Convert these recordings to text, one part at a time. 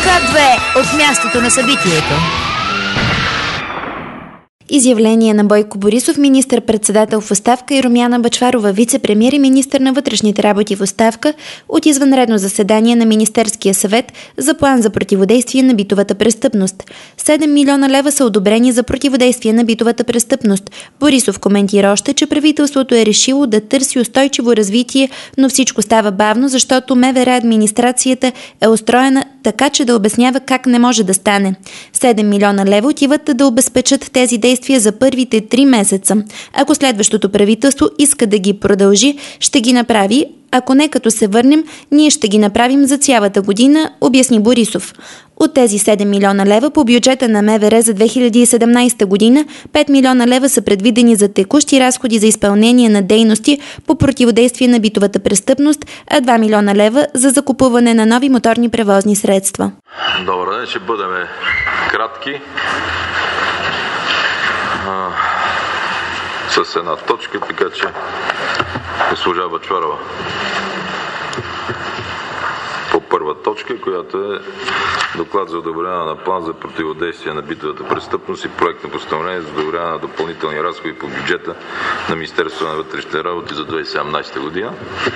Това е от мястото на събитието. Изявление на Бойко Борисов, министър-председател в оставка, и Румяна Бъчварова, вице-премиер и министър на вътрешните работи в оставка, от извънредно заседание на Министерския съвет за план за противодействие на битовата престъпност. 7 милиона лева са одобрени за противодействие на битовата престъпност. Борисов коментира още, че правителството е решило да търси устойчиво развитие, но всичко става бавно, защото МВР администрацията е устроена така, че да обяснява как не може да стане. 7 милиона лева отиват да обезпечат тези действия за първите 3 месеца. Ако следващото правителство иска да ги продължи, ще ги направи. Ако не, като се върнем, ние ще ги направим за цялата година, обясни Борисов. От тези 7 милиона лева по бюджета на МВР за 2017 година, 5 милиона лева са предвидени за текущи разходи за изпълнение на дейности по противодействие на битовата престъпност, а 2 милиона лева за закупуване на нови моторни превозни средства. Добър ден, ще бъдем кратки. С една точка, така че госпожа Бъчварова по първа точка, която е доклад за одобряване на план за противодействие на битовата престъпност и проект на постановление за одобряване на допълнителни разходи по бюджета на Министерството на вътрешните работи за 2017 година.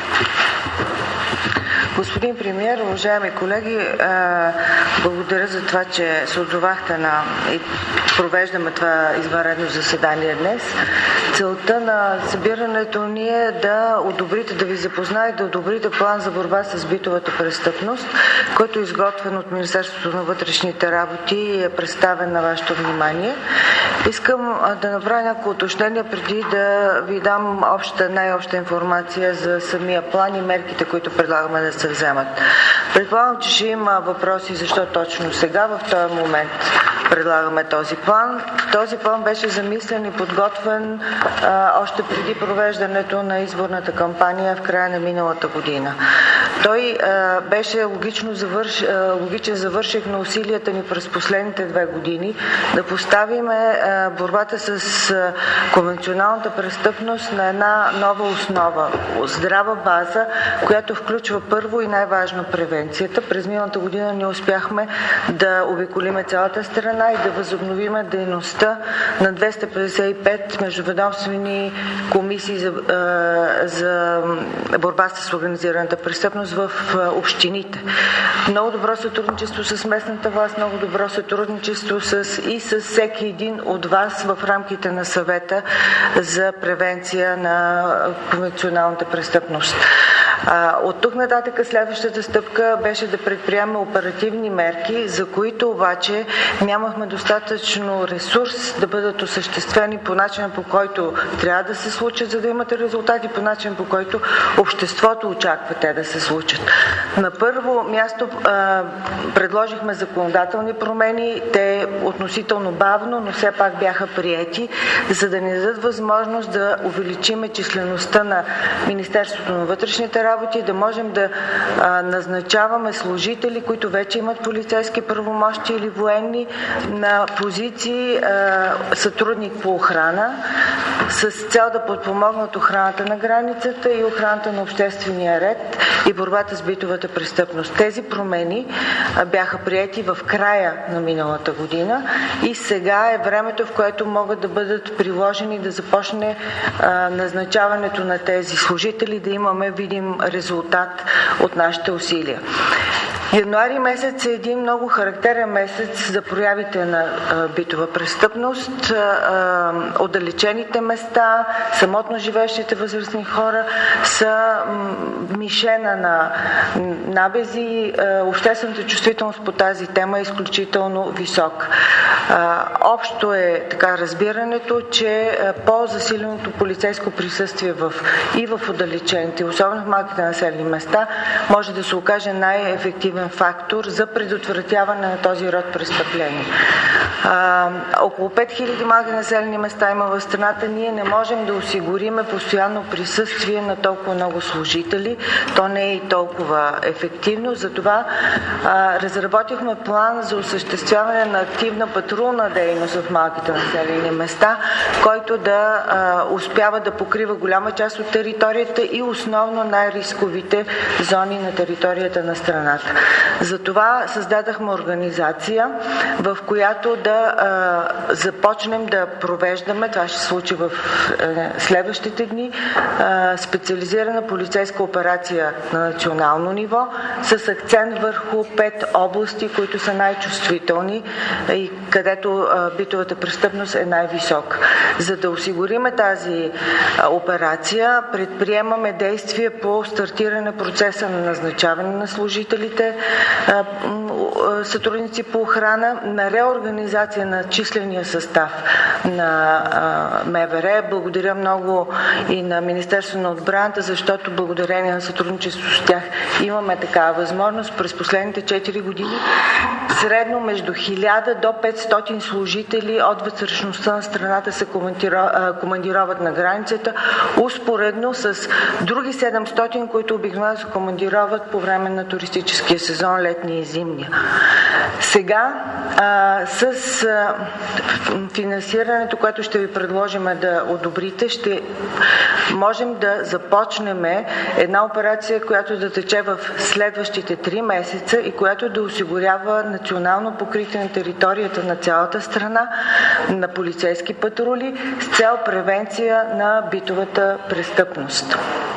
Господин премиер, уважаеми колеги, благодаря за това, че се отзовахте и провеждаме това извънредно заседание днес. Целта на събирането ни е да одобрите, да ви запознаете, да одобрите план за борба с битовата престъпност, който е изготвен от Министерството на вътрешните работи и е представен на вашето внимание. Искам да направя няколко уточнения преди да ви дам най-обща информация за самия план и мерките, които предлагаме да се вземат. Предполагам, че ще има въпроси защо точно сега, в този момент предлагаме този план. Този план беше замислен и подготвен още преди провеждането на изборната кампания в края на миналата година. Той беше логичен завършек на усилията ни през последните 2 години да поставиме борбата с конвенционалната престъпност на една нова основа, здрава база, която включва първо и най-важно превенцията. През миналата година ние успяхме да обиколиме цялата страна и да възобновиме дейността на 255 междуведомствени комисии за борба с организираната престъпност в общините. Много добро сътрудничество с местната власт, много добро сътрудничество и с всеки един от вас в рамките на съвета за превенция на конвенционалната престъпност. От тук нататък следващата стъпка беше да предприемем оперативни мерки, за които обаче нямахме достатъчно ресурс да бъдат осъществени по начина, по който трябва да се случат, за да имате резултати, по начин, по който обществото очаква те да се случат. На първо място предложихме законодателни промени. Те относително бавно, но все пак бяха приети, за да ни дадат възможност да увеличиме числеността на Министерството на вътрешните работи, да можем да назначаваме служители, които вече имат полицейски правомощи или военни, на позиции сътрудник по охрана, с цел да подпомогнат охраната на границата и охраната на обществения ред и борбата с битовата престъпност. Тези промени бяха приети в края на миналата година и сега е времето, в което могат да бъдат приложени, да започне назначаването на тези служители, да имаме видим резултат от нашите усилия. Януари месец е един много характерен месец за проявите на битова престъпност. Отдалечените места, самотно живеещите възрастни хора са мишена на набези. Обществената чувствителност по тази тема е изключително висока. Общо е така разбирането, че по-засиленото полицейско присъствие и в отдалечените, особено в малките населени места, може да се окаже най-ефективен фактор за предотвратяване на този род престъпления. Около 5000 малки населени места има в страната. Ние не можем да осигуриме постоянно присъствие на толкова много служители. То не е и толкова ефективно. Затова разработихме план за осъществяване на активна патрулна дейност в малките населени места, който да успява да покрива голяма част от територията и основно най-рисковите зони на територията на страната. Затова създадахме организация, в която да започнем да провеждаме, това ще се случи в следващите дни, специализирана полицейска операция на национално ниво с акцент върху 5 области, които са най-чувствителни и където битовата престъпност е най-висока. За да осигуриме тази операция, предприемаме действия по стартиране процеса на назначаване на служителите, сътрудници по охрана, на реорганизация на числения състав на МВР. Благодаря много и на Министерството на отбраната, защото благодарение на сътрудничество с тях имаме такава възможност. През последните 4 години средно между 1000 до 500 служители от вътрешността на страната се командироват на границата, успоредно с други 700, които обикновено се командироват по време на туристическия сезон, летния и зимния. Сега с финансирането, което ще ви предложим да одобрите, ще можем да започнем една операция, която да тече в следващите 3 месеца и която да осигурява национално покритие на територията на цялата страна на полицейски патрули с цел превенция на битовата престъпност.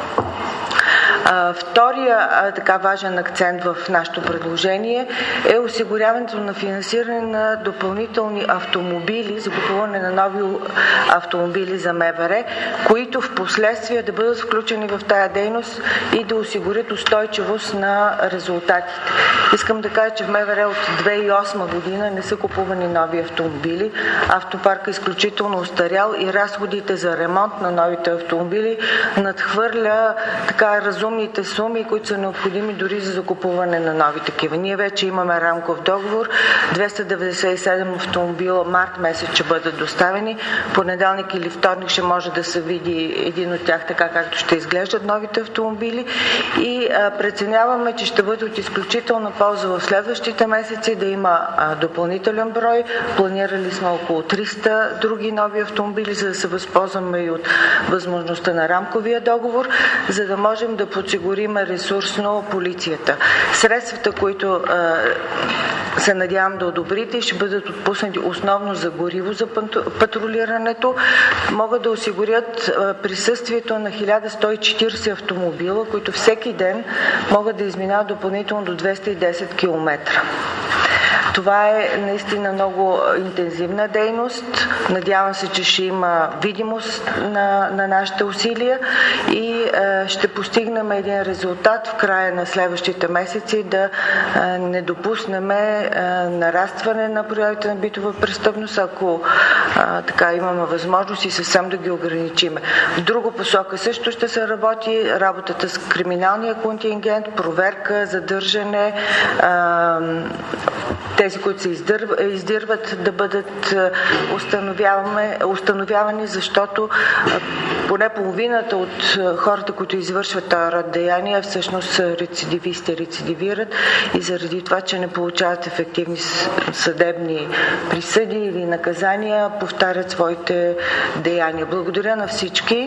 Втория така важен акцент в нашето предложение е осигуряването на финансиране на допълнителни автомобили, закупуване на нови автомобили за МВР, които в последствие да бъдат включени в тая дейност и да осигурят устойчивост на резултатите. Искам да кажа, че в МВР от 2008 година не са купувани нови автомобили. Автопаркът е изключително устарял и разходите за ремонт на новите автомобили надхвърля така разумните суми, които са необходими дори за закупуване на нови такива. Ние вече имаме рамков договор. 297 автомобила март месец ще бъдат доставени. Понеделник или вторник ще може да се види един от тях така, както ще изглеждат новите автомобили. И преценяваме, че ще бъде от изключителна полза в следващите месеци да има допълнителен брой. Планирали сме около 300 други нови автомобили, за да се възползваме и от възможността на рамковия договор, за да можем да подсигурим ресурсно полицията. Средствата, които се надявам да одобрите, ще бъдат отпуснати основно за гориво за патрулирането, могат да осигурят присъствието на 1140 автомобила, които всеки ден могат да изминават допълнително до 210 км. Това е наистина много интензивна дейност. Надявам се, че ще има видимост на нашите усилия и ще постигнем един резултат в края на следващите месеци, да не допуснем нарастване на проявите на битова престъпност, ако така имаме възможност и съвсем да ги ограничиме. В друга посока също ще се работи работата с криминалния контингент, проверка, задържане, тези, които се издирват, да бъдат установявани, защото поне половината от хората, които извършват този род деяния, всъщност са рецидивисти, рецидивират и заради това, че не получават ефективни съдебни присъди или наказания, повтарят своите деяния. Благодаря на всички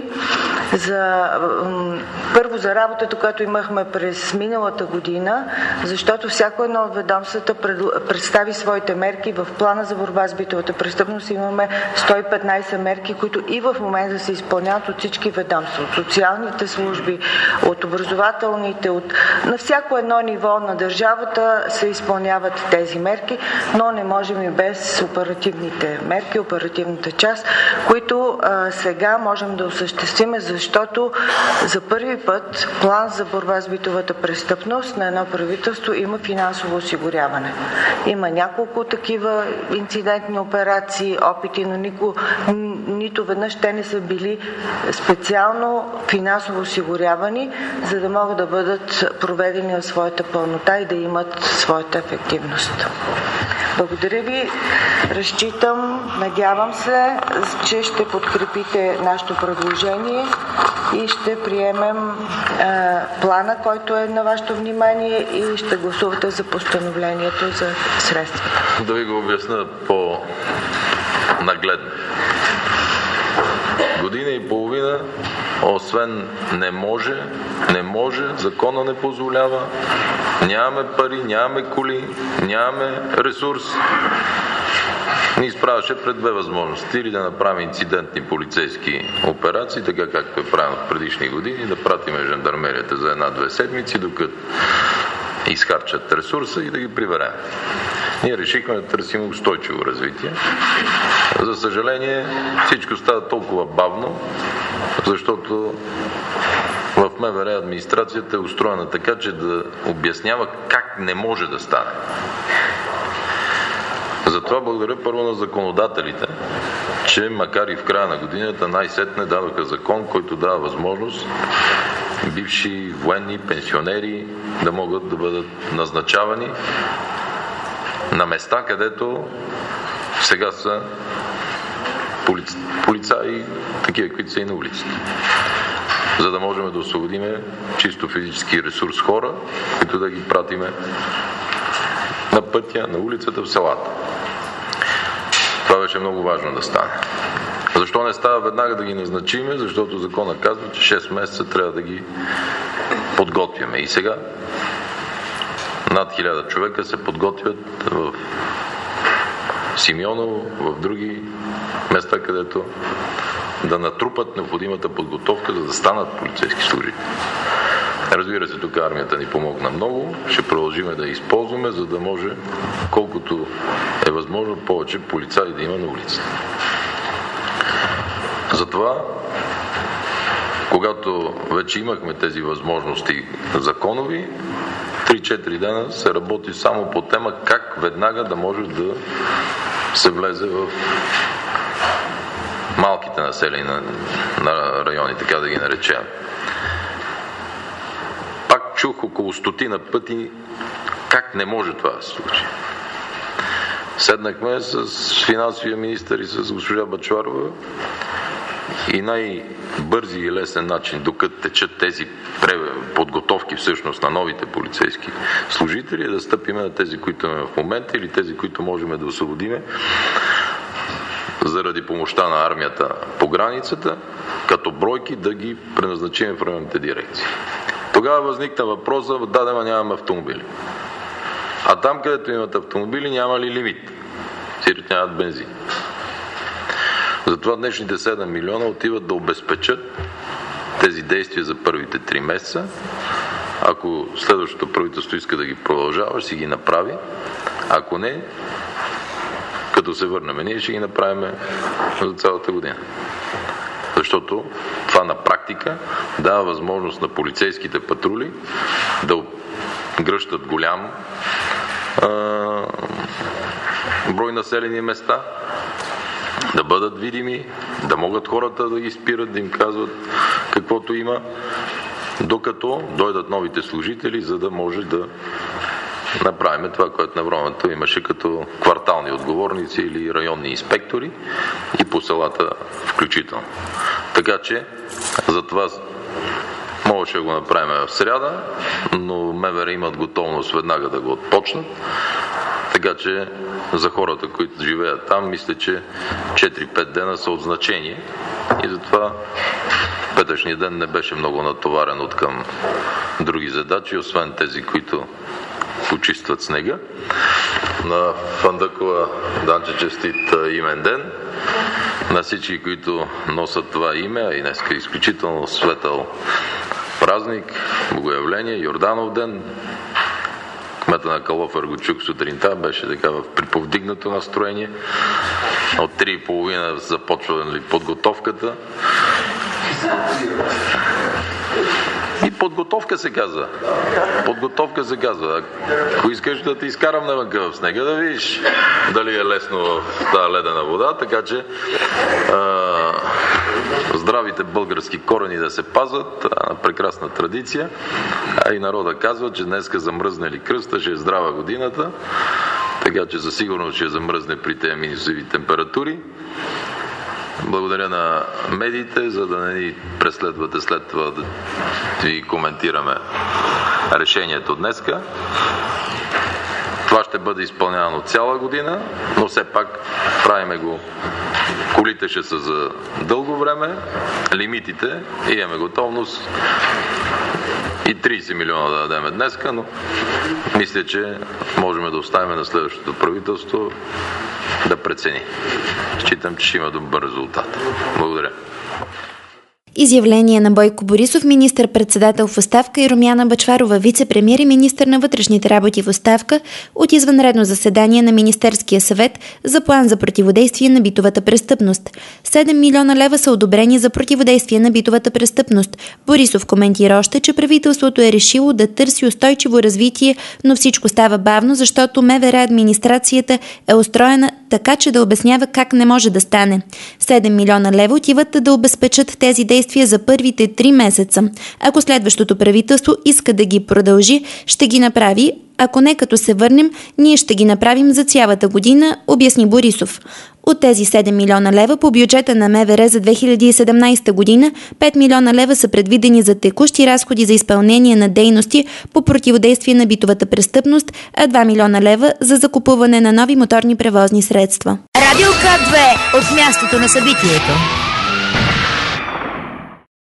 първо за работата, която имахме през миналата година, защото всяко едно от ведомствата представи своите мерки. В плана за борба с битовата престъпност имаме 115 мерки, които и в момента се изпълняват от всички ведомства, от социалните служби, от образователните, на всяко едно ниво на държавата се изпълняват тези мерки, но не можем и без оперативните мерки, оперативната част, които сега можем да осъществим, защото за първи път план за борба с битовата престъпност на едно правителство има финансово осигуряване. Има няколко такива инцидентни операции, опити, но нито веднъж те не са били специално финансово осигурявани, за да могат да бъдат проведени в своята пълнота и да имат своята ефективност. Благодаря ви. Разчитам, надявам се, че ще подкрепите нашето предложение и ще приемем плана, който е на вашето внимание и ще гласувате за постановлението за средства. Да ви го обясня по-нагледно. Година и половина освен не може, закона не позволява, нямаме пари, нямаме коли, нямаме ресурс, ни изправяше пред две възможности. Или да направим инцидентни полицейски операции, така както е правено в предишни години, да пратиме жандармерията за 1-2 седмици, докато изхарчат ресурса и да ги приберем. Ние решихме да търсим устойчиво развитие. За съжаление, всичко става толкова бавно, защото в МВР администрацията е устроена така, че да обяснява как не може да стане. Затова благодаря първо на законодателите, че макар и в края на годината най-сетне дадоха закон, който дава възможност бивши военни, пенсионери да могат да бъдат назначавани на места, където сега са полицаи, такива, които са и на улицата. За да можем да освободиме чисто физически ресурс хора, които да ги пратиме на пътя, на улицата, в селата. Това беше много важно да стане. Защо не става веднага да ги назначиме? Защото закона казва, че 6 месеца трябва да ги подготвяме. И сега над 1000 човека се подготвят в Симеоново, в други места, където да натрупат необходимата подготовка, за да станат полицейски служители. Разбира се, тук армията ни помогна много. Ще продължим да я използваме, за да може колкото е възможно повече полицаи да има на улицата. Затова, когато вече имахме тези възможности законови, 3-4 дена се работи само по тема как веднага да може да се влезе в малките населени на райони, така да ги наречем. Пак чух около 100 пъти как не може това да се случи. Седнахме с финансовия министър и с госпожа Бъчварова и най-бързи и лесен начин, докато течат тези подготовки всъщност на новите полицейски служители, е да стъпиме на тези, които имаме в момента, или тези, които можем да освободиме заради помощта на армията по границата, като бройки да ги преназначим в районните дирекции. Тогава възникна въпроса, да, нямаме автомобили. А там, където имат автомобили, няма ли лимит? Сирот нямат бензин. Затова днешните 7 милиона отиват да обезпечат тези действия за първите 3 месеца. Ако следващото правителство иска да ги продължава, ще си ги направи. Ако не, като се върнем, ние ще ги направим за цялата година. Защото това на практика дава възможност на полицейските патрули да гръщат голям брой населени места, да бъдат видими, да могат хората да ги спират, да им казват каквото има, докато дойдат новите служители, за да може да направим това, което на времето имаше като квартални отговорници или районни инспектори и по селата включително. Така че за това можеше да го направим в сряда, но МВР имат готовност веднага да го отпочнат. Така че за хората, които живеят там, мисля, че 4-5 дена са от значение и затова петъчният ден не беше много натоварен от към други задачи, освен тези, които почистват снега. На Фандъкова Данче честит имен ден. На всички, които носят това име, и днес е изключително светъл празник, Богоявление, Йорданов ден. Кмета на Калофер го чух сутринта, беше така в приповдигнато настроение. От 3:30 започва подготовката. И подготовка се казва. Подготовка се казва. Ако искаш да те изкарам навънка в снега, да видиш дали е лесно в тази ледена вода, така че здравите български корени да се пазват, прекрасна традиция. А и народа казва, че днеска замръзнали кръста, ще е здрава годината, така че със сигурност ще замръзне при тези минусови температури. Благодаря на медиите, за да не ни преследвате след това да ви коментираме решението днеска. Това ще бъде изпълнявано цяла година, но все пак правиме го Колите ще са за дълго време, лимитите, имаме готовност и 30 милиона да дадем днеска, но мисля, че можем да оставим на следващото правителство да прецени. Считам, че ще има добър резултат. Благодаря. Изявление на Бойко Борисов, министър-председател в оставка, и Румяна Бъчварова, вице-премиер и министър на вътрешните работи в оставка, от извънредно заседание на Министерския съвет за план за противодействие на битовата престъпност. 7 милиона лева са одобрени за противодействие на битовата престъпност. Борисов коментира още, че правителството е решило да търси устойчиво развитие, но всичко става бавно, защото МВР администрацията е устроена така, че да обяснява как не може да стане. 7 милиона лева отиват да обезпечат тези действия за първите 3 месеца. Ако следващото правителство иска да ги продължи, ще ги направи. Ако не, като се върнем, ние ще ги направим за цялата година, обясни Борисов. От тези 7 милиона лева по бюджета на МВР за 2017 година, 5 милиона лева са предвидени за текущи разходи за изпълнение на дейности по противодействие на битовата престъпност, а 2 милиона лева за закупуване на нови моторни превозни средства. Радио К2 от мястото на събитието.